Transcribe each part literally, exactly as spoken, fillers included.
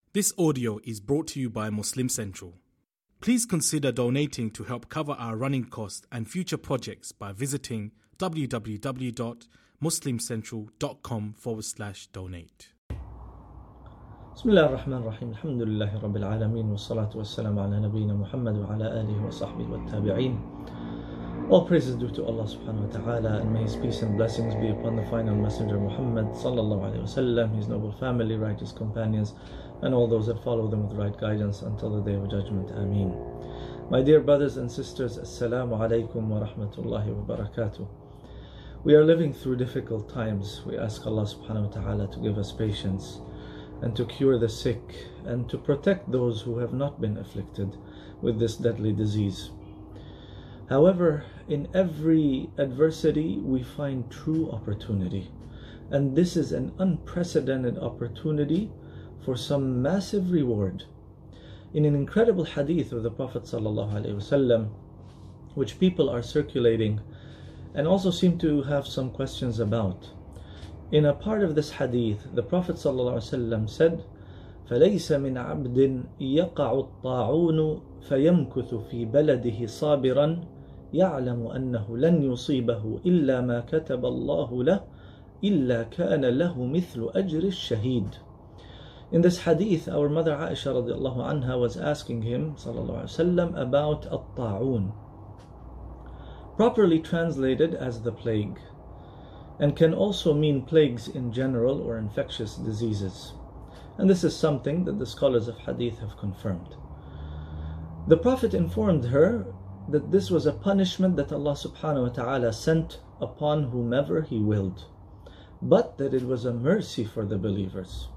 This audio is brought to you by Muslim Central. Please consider donating to help cover our running costs and future projects by visiting www.muslimcentral.com forward slash donate. Bismillah ar-Rahman ar-Rahim. Alhamdulillahi Rabbil Alameen. Wa salatu wa salam ala nabiyyina Muhammad wa ala alihi wa sahbihi wa tabi'een. All praise is due to Allah subhanahu wa ta'ala, and may His peace and blessings be upon the final messenger Muhammad sallallahu alayhi wa sallam, his noble family, righteous companions, and all those that follow them with right guidance until the day of judgment. Ameen. My dear brothers and sisters, Assalamu alaikum wa rahmatullahi wa barakatuh. We are living through difficult times. We ask Allah subhanahu wa ta'ala to give us patience and to cure the sick and to protect those who have not been afflicted with this deadly disease. However, in every adversity we find true opportunity, and this is an unprecedented opportunity for some massive reward. In an incredible hadith of the Prophet ﷺ, which people are circulating and also seem to have some questions about, in a part of this hadith, the Prophet ﷺ said, فَلَيْسَ مِنْ عَبْدٍ يَقَعُ الطَّاعُونُ فَيَمْكُثُ فِي بَلَدِهِ صَابِرًا يعلم أنه لن يصيبه إلا ما كتب الله له إلا كان له مثل أجر الشهيد. In this hadith, our mother Aisha radiallahu anha was asking him sallallahu alaihi wasallam about at-ta'un, properly translated as the plague, and can also mean plagues in general or infectious diseases. And this is something that the scholars of hadith have confirmed. The Prophet informed her that this was a punishment that Allah subhanahu wa ta'ala sent upon whomever He willed, but that it was a mercy for the believers.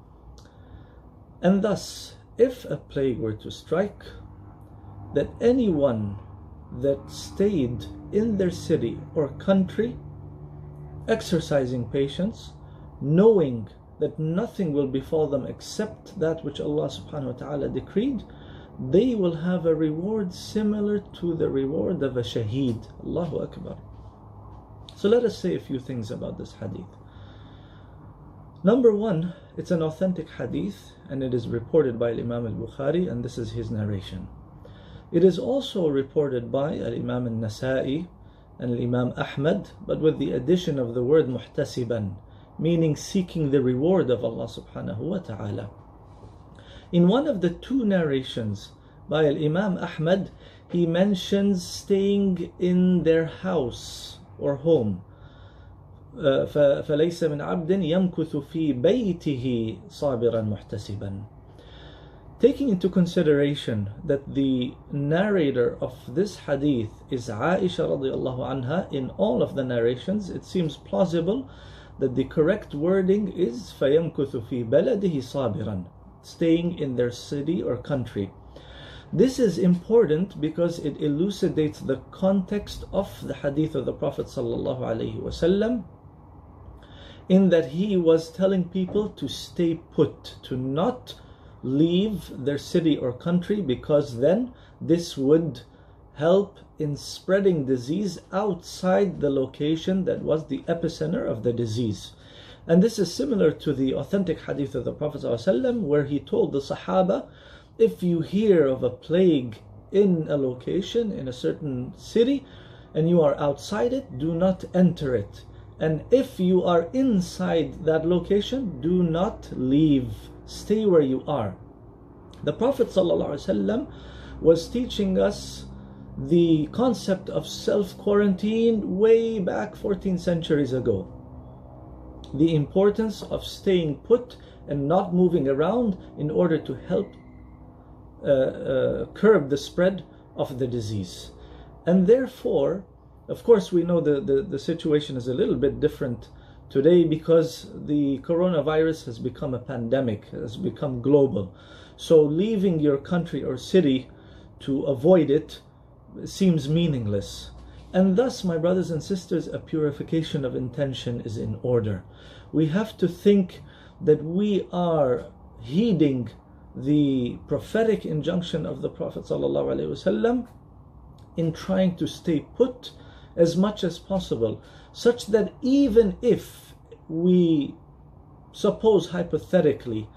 And thus, if a plague were to strike, that anyone that stayed in their city or country, exercising patience, knowing that nothing will befall them except that which Allah subhanahu wa ta'ala decreed, they will have a reward similar to the reward of a shaheed. Allahu Akbar. So let us say a few things about this hadith. Number one, it's an authentic hadith, and it is reported by Imam al-Bukhari, and this is his narration. It is also reported by Imam al-Nasa'i and Imam Ahmad, but with the addition of the word muhtasiban, meaning seeking the reward of Allah subhanahu wa ta'ala. In one of the two narrations by Imam Ahmad, he mentions staying in their house or home. فَلَيْسَ مِنْ عَبْدٍ يَمْكُثُ فِي بَيْتِهِ صَابِرًا مُحْتَسِبًا. Taking into consideration that the narrator of this hadith is Aisha radiallahu anha, in all of the narrations it seems plausible that the correct wording is فَيَمْكُثُ فِي بَلَدِهِ صَابِرًا, staying in their city or country. This is important because it elucidates the context of the hadith of the Prophet sallallahu alaihi wasallam, in that he was telling people to stay put, to not leave their city or country, because then this would help in spreading disease outside the location that was the epicenter of the disease. And this is similar to the authentic hadith of the Prophet ﷺ, where he told the Sahaba, if you hear of a plague in a location, in a certain city, and you are outside it, do not enter it. And if you are inside that location, do not leave. Stay where you are. The Prophet ﷺ was teaching us the concept of self-quarantine way back fourteen centuries ago. The importance of staying put and not moving around in order to help uh, uh, curb the spread of the disease. And therefore, of course, we know the, the, the situation is a little bit different today because the coronavirus has become a pandemic, has become global. So leaving your country or city to avoid it seems meaningless. And thus, my brothers and sisters, a purification of intention is in order. We have to think that we are heeding the prophetic injunction of the Prophet ﷺ in trying to stay put as much as possible, such that even if we suppose hypothetically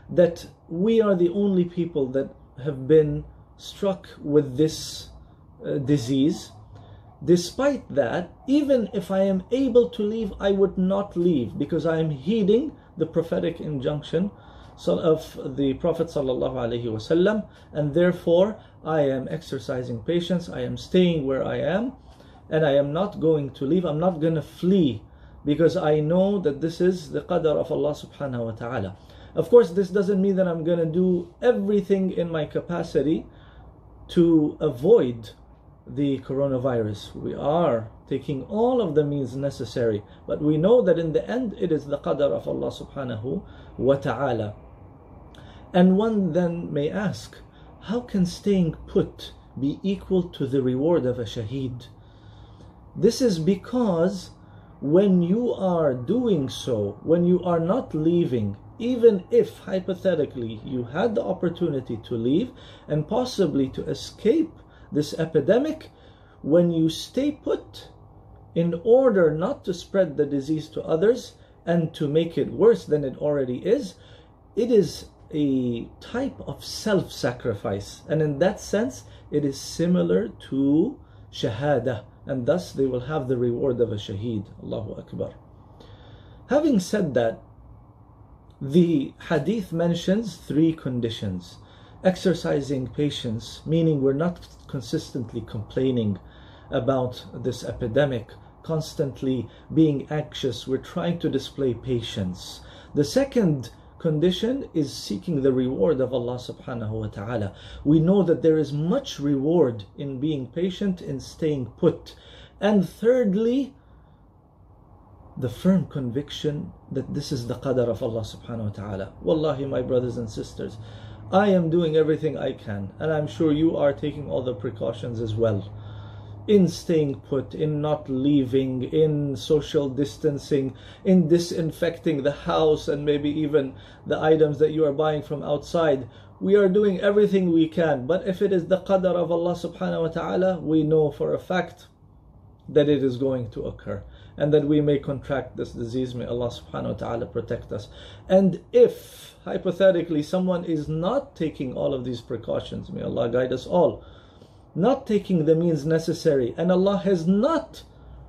that we are the only people that have been struck with this uh, disease. Despite that, even if I am able to leave, I would not leave, because I am heeding the prophetic injunction of the Prophet sallallahu alaihi wasallam, and therefore I am exercising patience. I am staying where I am, and I am not going to leave. I'm not going to flee, because I know that this is the qadar of Allah subhanahu wa ta'ala. Of course, this doesn't mean that I'm going to do everything in my capacity to avoid the coronavirus. We are taking all of the means necessary, but we know that in the end it is the qadar of Allah subhanahu wa ta'ala. And one then may ask, how can staying put be equal to the reward of a shaheed? This is because when you are doing so, when you are not leaving, even if hypothetically you had the opportunity to leave and possibly to escape this epidemic, when you stay put in order not to spread the disease to others and to make it worse than it already is, it is a type of self-sacrifice, and in that sense it is similar to shahada, and thus they will have the reward of a shaheed. Allahu Akbar. Having said that, the hadith mentions three conditions. Exercising patience, meaning we're not consistently complaining about this epidemic, constantly being anxious, we're trying to display patience. The second condition is seeking the reward of Allah subhanahu wa ta'ala. We know that there is much reward in being patient, in staying put. And thirdly, the firm conviction that this is the qadar of Allah subhanahu wa ta'ala. Wallahi, my brothers and sisters, I am doing everything I can, and I'm sure you are taking all the precautions as well, in staying put, in not leaving, in social distancing, in disinfecting the house and maybe even the items that you are buying from outside. We are doing everything we can, but if it is the qadar of Allah subhanahu wa ta'ala, we know for a fact that it is going to occur and that we may contract this disease. May Allah subhanahu wa ta'ala protect us. And if hypothetically someone is not taking all of these precautions, may Allah guide us all, not taking the means necessary, and Allah has not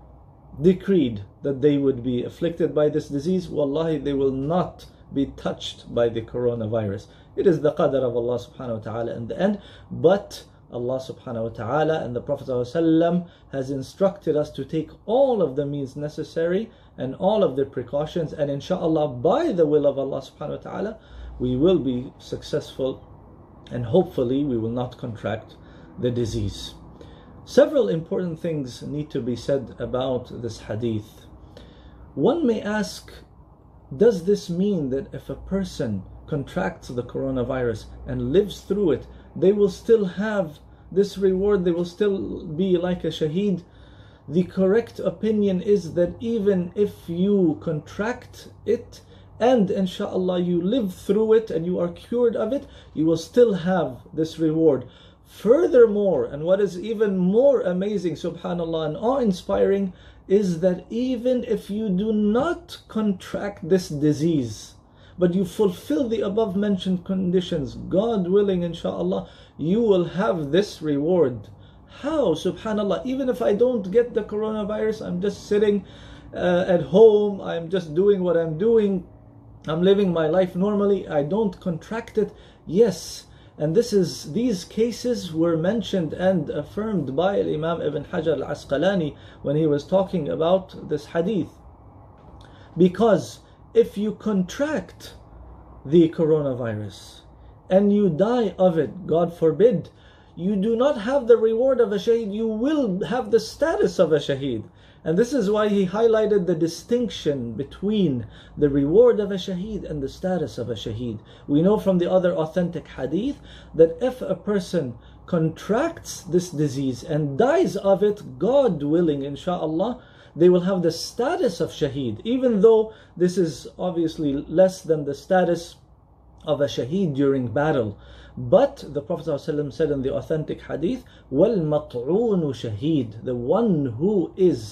decreed that they would be afflicted by this disease, wallahi, they will not be touched by the coronavirus. It is the qadar of Allah subhanahu wa ta'ala in the end, but Allah subhanahu wa ta'ala and the Prophet ﷺ has instructed us to take all of the means necessary and all of the precautions, and inshaAllah, by the will of Allah subhanahu wa ta'ala, we will be successful, and hopefully we will not contract the disease. Several important things need to be said about this hadith. One may ask, does this mean that if a person contracts the coronavirus and lives through it, they will still have this reward, they will still be like a shaheed? The correct opinion is that even if you contract it and inshallah you live through it and you are cured of it, you will still have this reward. Furthermore, and what is even more amazing, subhanallah, and awe-inspiring, is that even if you do not contract this disease, but you fulfill the above mentioned conditions, God willing, inshallah, you will have this reward. How? Subhanallah, even if I don't get the coronavirus, I'm just sitting uh, at home, I'm just doing what I'm doing, I'm living my life normally, I don't contract it. Yes, and this is these cases were mentioned and affirmed by Imam Ibn Hajar al-Asqalani when he was talking about this hadith. Because if you contract the coronavirus and you die of it, God forbid, you do not have the reward of a shaheed, you will have the status of a shaheed. And this is why he highlighted the distinction between the reward of a shaheed and the status of a shaheed. We know from the other authentic hadith that if a person contracts this disease and dies of it, God willing, inshallah, they will have the status of shaheed, even though this is obviously less than the status of a shaheed during battle. But the Prophet ﷺ said in the authentic hadith, وَالْمَطْعُونُ shaheed, the one who is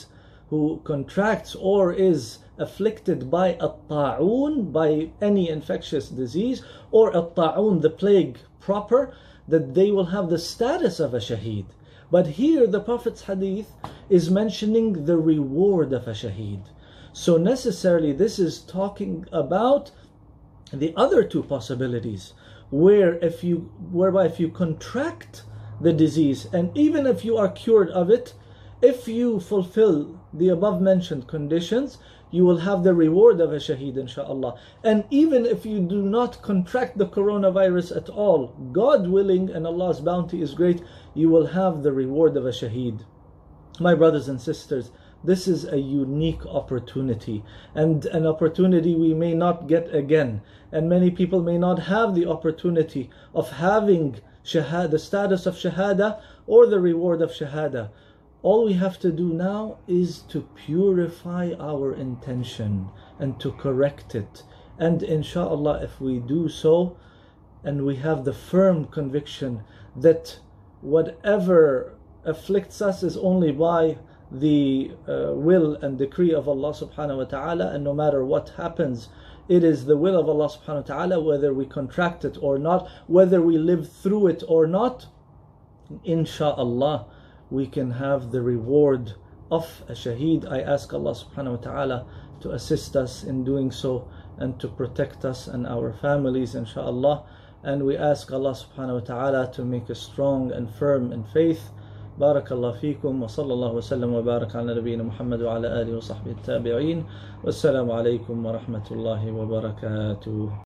who contracts or is afflicted by at-ta'un, by any infectious disease, or at-ta'un, the plague proper, that they will have the status of a shaheed. But here the Prophet's hadith is mentioning the reward of a shaheed. So necessarily this is talking about the other two possibilities, where if you, whereby if you contract the disease, and even if you are cured of it, if you fulfill the above mentioned conditions, you will have the reward of a shaheed, inshaAllah. And even if you do not contract the coronavirus at all, God willing, and Allah's bounty is great, you will have the reward of a shaheed. My brothers and sisters, this is a unique opportunity, and an opportunity we may not get again. And many people may not have the opportunity of having shahada, the status of shahada, or the reward of shahada. All we have to do now is to purify our intention and to correct it. And inshallah, if we do so, and we have the firm conviction that whatever afflicts us is only by the uh, will and decree of Allah subhanahu wa ta'ala, and no matter what happens, it is the will of Allah subhanahu wa ta'ala, whether we contract it or not, whether we live through it or not, inshallah, we can have the reward of a shaheed. I ask Allah subhanahu wa ta'ala to assist us in doing so, and to protect us and our families, inshallah. And we ask Allah subhanahu wa ta'ala to make us strong and firm in faith. بارك الله فيكم وصلى الله وسلم وبارك على نبينا محمد وعلى آله وصحبه التابعين والسلام عليكم ورحمة الله وبركاته.